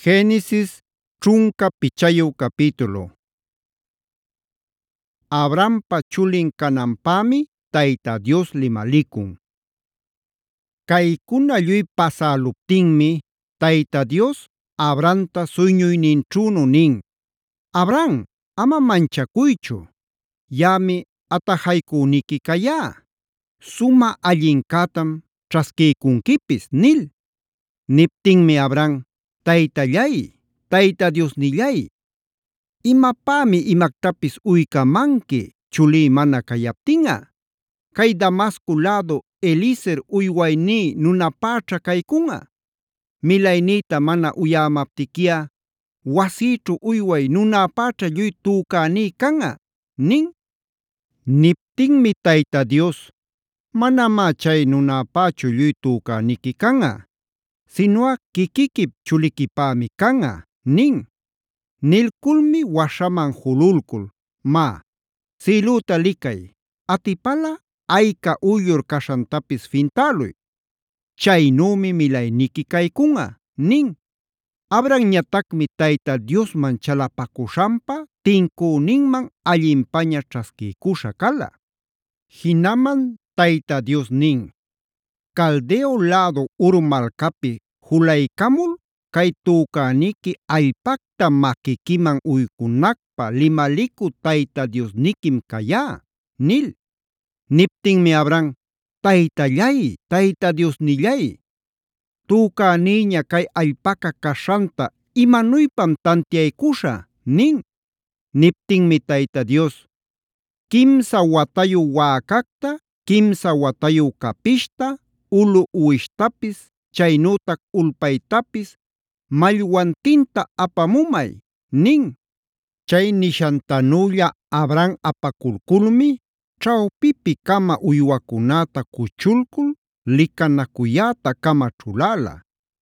Génesis ćhunka pichayu capítulo. Abrampa chulin cananpämi Tayta Dios limalikun. Kaycuna lluy pasäluptinmi Tayta Dios Abramta suyñuyninćhünu nin: “Abram, ama manchakuychu. Yaꞌami atajayküniki kayá. Sumä allincätam ćhaskiykunquipis” nil. Niptinmi Abram: “Taytallay, Tayta Diosnillay, ¿imapämi imactapis uycamanqui chulí mana cayaptinꞌa? Cay Damasco lädu Eliezer uywaynï nunapäćha caycunꞌa. Milaynïta mana uyämaptiquiꞌa wasïćhu uyway nunäpäćha lluy tücänï kanꞌa” nin. Niptinmi Tayta Dios: “Manamá chay nunäpächu lluy tücäniqui kanꞌa, sinuꞌa quiquiquip chuliquipämi kanꞌa” nin. Nilculmi waśhaman jululcul: “Má, sïlüta licay, atipalꞌa ayca uyllur caśhantapis fintäluy. Chaynümi milayniqui caycunꞌa” nin. Abramñatacmi Tayta Diosman chalapacuśhanpa tincüninman allinpaña ćhasquiycuśha kala. Jinaman Tayta Dios nin: “Caldeo lädu Ur malcapi julaycamul cay tücäniqui allpacta maquiquiman uycunacpä limalicü Tayta Diosniquim cayá” nil. Niptinmi Abram: “Taytallay, Tayta Diosnillay, ¿tücänïña cay allpaca caśhanta imanuypam tantiaycuśhä?” nin. Niptinmi Tayta Dios: “Quimsa watayu wäcacta, quimsa watayu capishta, ulu uwishtapis, chaynütac ulpaytapis mallwantinta apamumay” nin. Chay nishantanülla Abram apakulculmi ćhawpipi-cama uywacunäta kuchulcul licanacuyäta-cama ćhulala.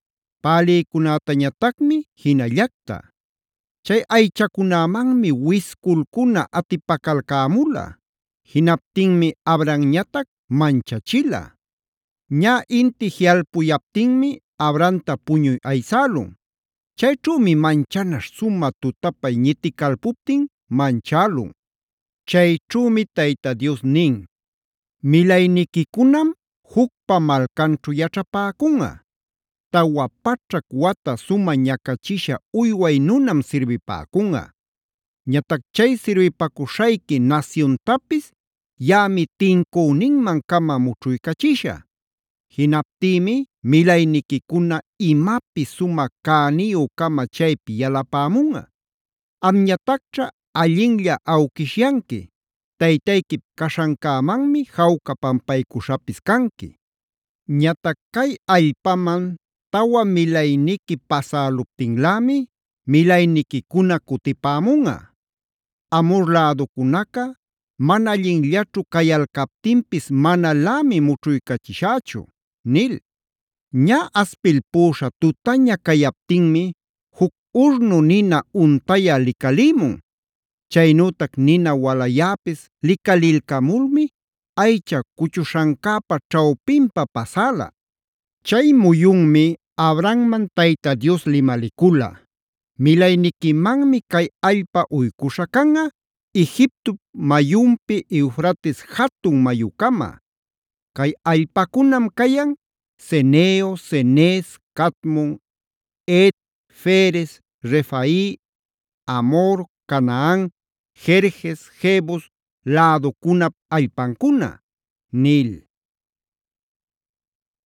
Pälïcunätañatacmi jinallacta. Chay aychacunämanmi wisculcuna atipacalcämula. Jinaptinmi Abramñatac manchachila. Ñä inti jiꞌalpuyaptinmi Abramta puñuy aysälun. Chayćhümi manchanaśh sumä tutapay ñiticalpuptin manchälun. Chayćhümi Tayta Dios nin: “Milayniquicunam jucpa malcanćhu yaćhapäcunꞌa. Tawa paćhac wata sumä ñacachisha uyway nunam sirbipäcunꞌa. Ñatac chay sirbipakuśhayqui nasyuntapis yaꞌami tincüninman-cama mućhuycachishä. Jinaptïmi milayniquicuna imapis sumä cäniyü-cama chaypi yalapämunꞌa. Amñatacćha allinlla awquishyanqui. Taytayquip caśhancämanmi jawca pampaycuśhapis canqui. Ñatac cay allpaman tawa milayniqui pasäluptinlämi milayniquicuna kutipämunꞌa. Amhor läducunaca mana allinllaćhu cayalcaptinpis manalämi mućhuycachishächu” nil. Ñä aspilpüśha tutaña cayaptinmi juc urnu nina untayä licalïmun. Chaynütac nina walayäpis licalilcamulmi aycha kuchuśhancäpa ćhawpinpa pasäla. Chay muyunmi Abramman Tayta Dios limalicula: “Milayniquimanmi cay allpa uycuśha canꞌa Egiptop mayunpi Eufrates jatun mayucama. Kay allpacunam cayan: Ceneo, Cenez, Cadmon, Het, Ferez, Refai, Amor, Canaán, Gerges, Jebus läducunap allpancuna” nil.